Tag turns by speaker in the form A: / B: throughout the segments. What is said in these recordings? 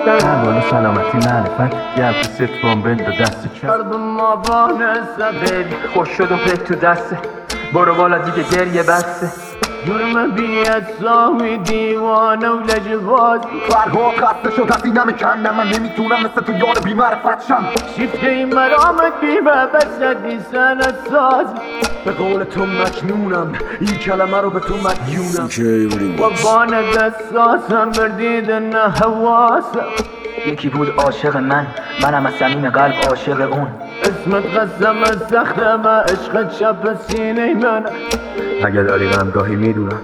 A: بالا سلامتی معرفت گرد ست بامبند و دست چپ قلب ما بانسته بیبی خوش شدم پک تو دسته برو بالا دیگه گریه بسته جرم بیت سامی دیوانه و لجبازی
B: فرها خسته شد از اینم کندم من نمیتونم مثل تو یار بیمعرفت شم
A: شیفته این مرامت بیمه بسدی سنت سازی به قول تو مجنونم این کلمه رو به تو مدیونم و بانه دستاسم بردیدن حواسم
C: یکی بود عاشق منم از صمیم قلب عاشق اون
A: اسمت قسم از سختم عشقت شب سینه من اگه داری غمگاهی میدونم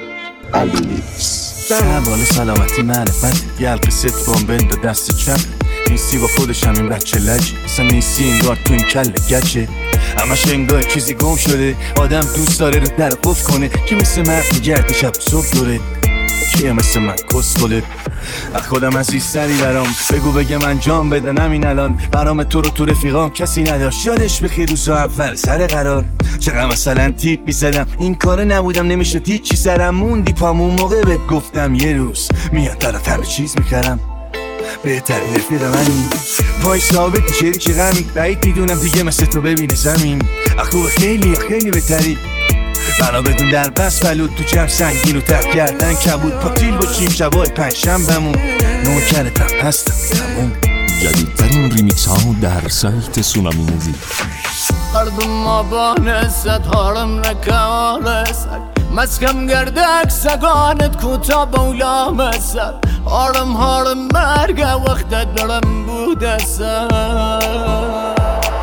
A: بالا سلامتی معرفت گلق ست بامبند و دست چپ نیستی با خودشم این بچه لج اصلا نیستی انگار تو این کل گچه همش انگار چیزی گم شده آدم دوست داره رو در قفل کنه که مثل مرد میگرد شب صبح دوره کیه مثل من کس بوله خودم عزیزتری برام بگو بگم انجام بدنم این الان برام تو رو تو رفیقام کسی نداشت یادش بخیر روزا اول سر قرار چقدر مثلا تیپ میزدم این کاره نبودم نمیشه هیچی سرم موندی پامون موقع بهت گفتم یه روز میاد برات همه چیز میکردم بهترین رفیق منی پای ثابت میشه که غمی بعید میدونم دیگه مثل تو ببینه زمین خوب خیلی خیلی بهتری بنا بدون در بس بلود تو جمع سنگین و ترک کردن کبود پاتیل باشیم شبای پنجشنبه‌مون نوکرتم هستم تموم
D: جدیدترین ریمیکس ها در سایت سونامی موزیک
A: قلب ما بانست هارم نکالست مسکم گردک سگانت کوتا بولا مسد هارم مرگ وقتت برم بوده سد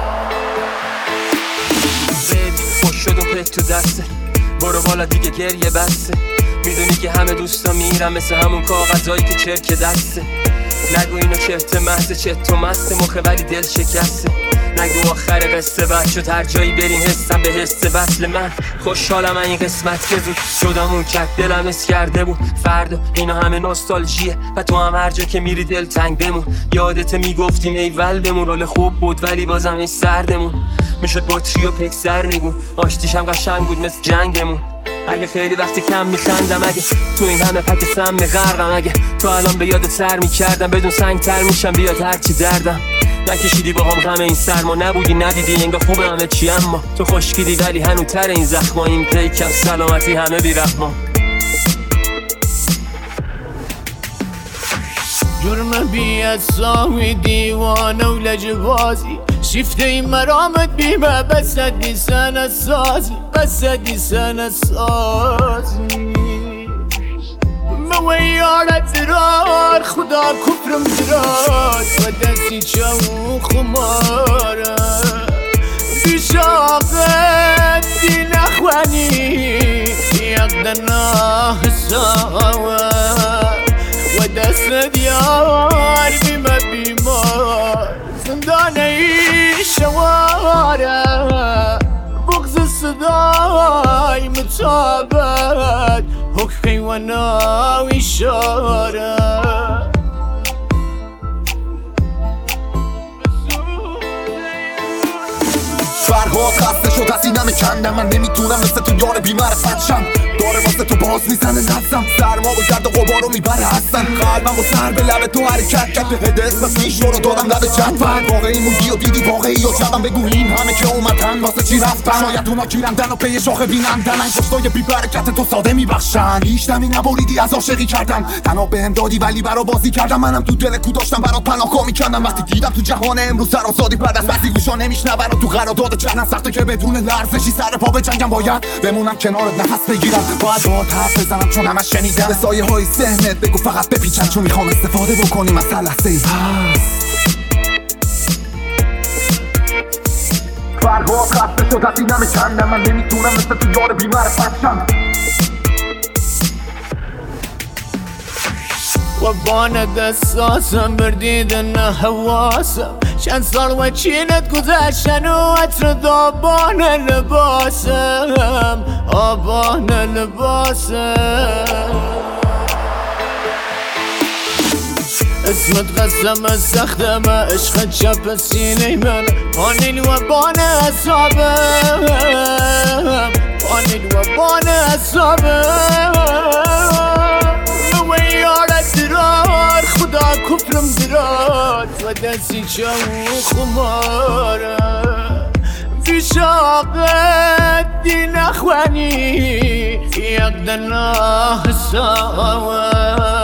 A: خوش شد و پک تو دسته برو بالا دیگه گریه بسته میدونی که همه دوستا میرم مثل همون کاغذایی که چرک دسته نگو اینو چرت محض چت تو مست مخه ولی دل شکسته نگو آخر قصه بد شد هر جایی بریم حسم به حس وصل من خوشحالم این قسمت که زود شدم اون کک دلم اس کرده بود فردا اینا همه نوستالژیه و تو هم هر جا که میری دل تنگ بمون یادت میگفتیم ایول بمون رول خوب بود ولی بازم این سردمون میشد بطری و پک سر میگون آشتیش هم قشنگ بود مثل جنگمون اگه خیلی وقتی کم میخندم اگه تو این همه پک سم غرقم اگه تو الان به یاد سر میکردم بدون سنگ تر میشم بیاد هرچی دردم نکشیدی با هم غم این سرما نبودی ندیدی انگار خوبه همه چی اما تو خشکیدی ولی هنوتر این زخما این پیکم سلامتی همه بیرحما جرم بیت ساوی دیوانه و لجبازی شیفته این مرامت بیمه بسدی سنت سازی مویارت درار خدا کفرم درار و دستی چو خماره بیشاقت دی نخوانی یقدنا حساوه و دست دیار بیمه بیمار زندانه ای شواره بغض صدای متابت حکمی و ناوی شاره
B: فرهاد خسته شد از اینم کندم من نمیتونم مثل تو یار بیمعرفت شم داره واسه تو باز میزنه نفسم سرما و گرد و غبارو میبره هستم قلبم و سر به لب تو حرکت کرد به هده اسم پیش رو دادم لب جدول واقعی موندی و دیدی واقعی و جبم بگو این همه که اومدن واسه چی رفتن شاید اونا گیرندن و پی شاخه بینندن این پشتای بی برکت تو ساده میبخشن هیچ دمی نبریدی از عاشقی کردن تنها بهم دادی ولی برا بازی کردم منم تو دل کو داشتم برات پناهگاه میکردم وقتی دیدم تو جهان امروز سر آزادی بعد از وقتی گوشا نمیشنون و تو قرارداد چنم سخته که بدون لرزشی سر پا بجنگم باید بمونم کنارت نفس بگیرم باید باهات حرف بزنم چون همش شنیدم به سایه های ذهنت بگو فقط بپیچم چون میخوام استفاده بکنیم از هر لحظه‌ای فرهاد خسته شد از اینم کندم من نمیتونم مثل تو یار بیمعرفت شم
A: و بانه دستاسم بردیدن حواسم چند سال و چینت گذشتن و عطر دابان لباسم آبان لباسم اسمت قسم از سختم عشقت چپ سینه من پانیل و بان اصابم پانیل و بان اصابم مویارت درار خدا کفرم
E: دستی چو خماره في شاقت دي نخواني يقدرنا سوا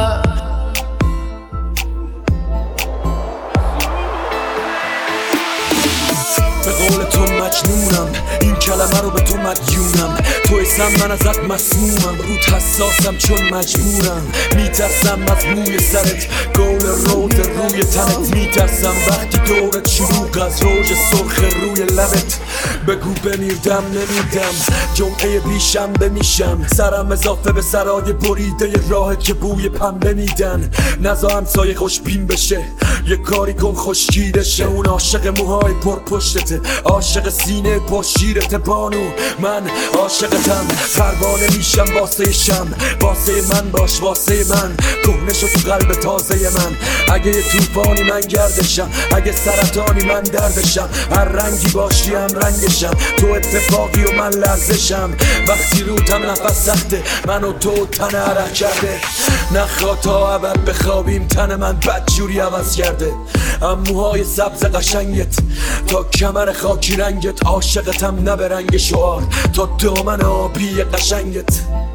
F: به قول تو مجنونم، این کلمه رو به تو مدیونم. تو اسم من ازت مسمومم، رود حساسم چون مجبورم. میترسم از موی سرت، گول روز روی تنت. میترسم وقتی دورت شلوغ از روژ سرخ روی لبت. بگو بمیردم نمیردم، جمعه بیشنبه میشم. سرم اضافه به سرای بریده راه که بوی پنبه میدن. نزا همسایه خوشبین بشه، یه کاری کن خوشگیرشه. اون عاشق موهای پرپشتته، عاشق سینه پرشیرت بانو. من عاشقتم، پروانه میشم واسه شم. واسه من باش واسه من، کهنه شو تو قلب تازه من. اگه یه طوفانی من گردشم، اگه سرطانی من دردشم. هر رنگی باشی هم رنگشم، تو اتفاقی و من لرزشم. وقتی روتم نفس سخته، من و تو تن عرق کرده. نخوا تا ابد بخوابیم، تن من بدجوری عوض کرده. اموهای سبز قشنگت تا کمر خاکی رنگت. عاشقتم نه به رنگ شعار، تا دامن آبی قشنگت.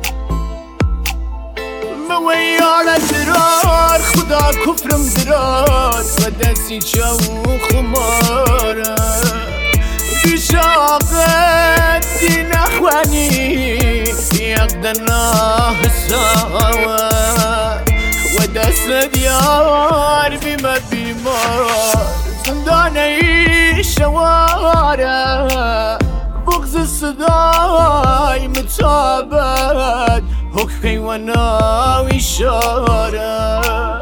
E: مویار درار خدا کفرم درار و دستی چو خماره بیشاقت دی نخوانی یقدرنا سوا و دست دیار بیمه بیمار زندانه شواره بغض صدای متابت حکمی و ناوی شاره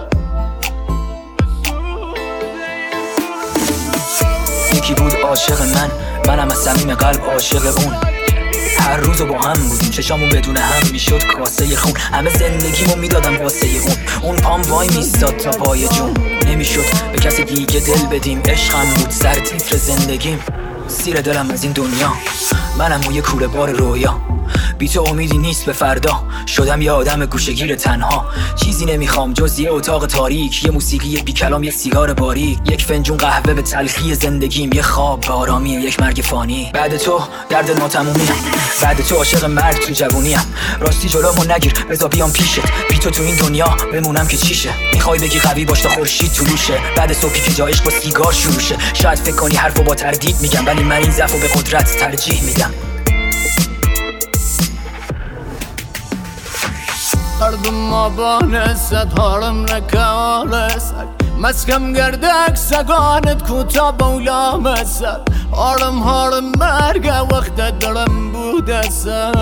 C: یکی بود عاشق منم از صمیم قلب عاشق اون. هر روز با هم بودیم، چشامون بدون هم میشد کاسه خون. همه زندگیمو میدادم واسه اون پام وای میستاد تا پای جون. نمیشد به کسی دیگه دل بدیم، عشقم بود سر تیتر زندگیم. سیر دلم از این دنیا، منم موی کوره بار رویا. بی تو امیدی نیست به فردا، شدم یه آدم گوشه‌گیر تنها. چیزی نمیخوام جز یه اتاق تاریک، یه موسیقی بی کلام، یه سیگار باریک، یک فنجون قهوه به تلخی زندگیم، یه خواب به آرامی یک مرگ فانی. بعد تو درد ناتمومیم، بعد تو عاشق مرگ تو جوونیم. راستی جلومو نگیر بذار بیام پیشت، بی تو این دنیا بمونم که چیشه. میخوای بگی قوی باش تا خورشید طلوشه، بعد صبحی که جایش با سیگار شروع شه. شاید فکر کنی حرفو با تردید میگم، ولی من این ضعفو به قدرت ترجیح میدم.
E: Ardım abone set harim rekalesak Meskem gerdek seganet kuta bawla mesak Harim merge vakte dilim budesak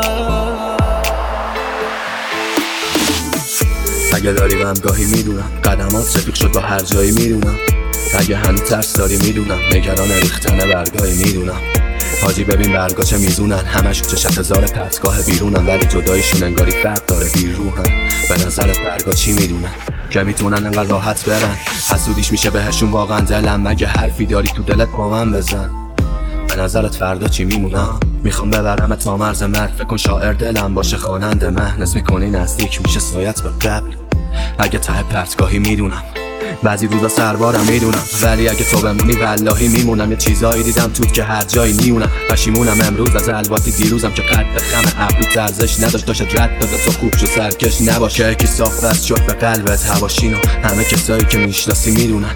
G: اگه داری غمگاهی میدونم، قدمات رفیق شد با هر جایی میدونم. اگه هنوز ترس داری میدونم، نگران ریختن برگاهی میدونم. حاجی ببین برگا چه میزونن، همشون چشت هزار پرتگاه بیرونن، ولی جدایشون انگاری فرق داره بیروحن. به نظرت برگا چی میدونن که میتونن انقدر راحت برن؟ حسودیش میشه بهشون واقعا دلم. مگه حرفی داری تو دلت با من بزن. به نظرت فردا چی میمونم؟ میخوام ببرم تا مرز مرگ. فکر کن شاعر دلم باشه خواننده مهن. اسم میکنی نزدیک میشه سایت به قبل. اگه ته پرتگاهی میدونم، بعضی روزا سربارم میدونم، ولی اگه تو بمونی والله میمونم. یه چیزایی دیدم توت که هر جایی میونم. پشیمونم امروز از الواتی دیروزم که قد خم ابرو ارزش نداشت. داشت رد داده تو خوب شو سرکش نباشه. یکی صاف بس شد به قلبت هواشینو، همه کسایی که میشناسی میدونن.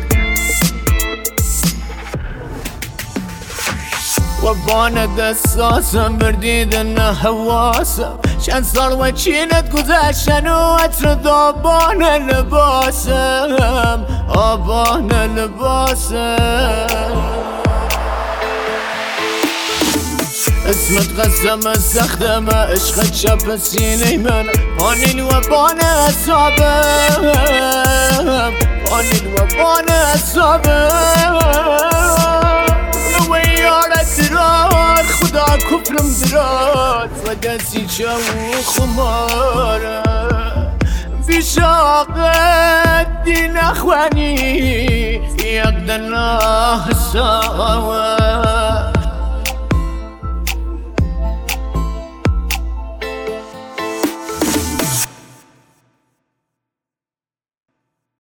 E: و بان دستاسم بردیدن حواسم چند سال و چینت گذشتن و عطر دابان لباسم آبان لباسم اسمت قسم سختم عشق چپ سینه من پانیل و بان اصابم پانیل و بان اصابم درار خدا کفرم درار و دستی چو خماره بیشاقت دی نخوانی یقدرنا سوا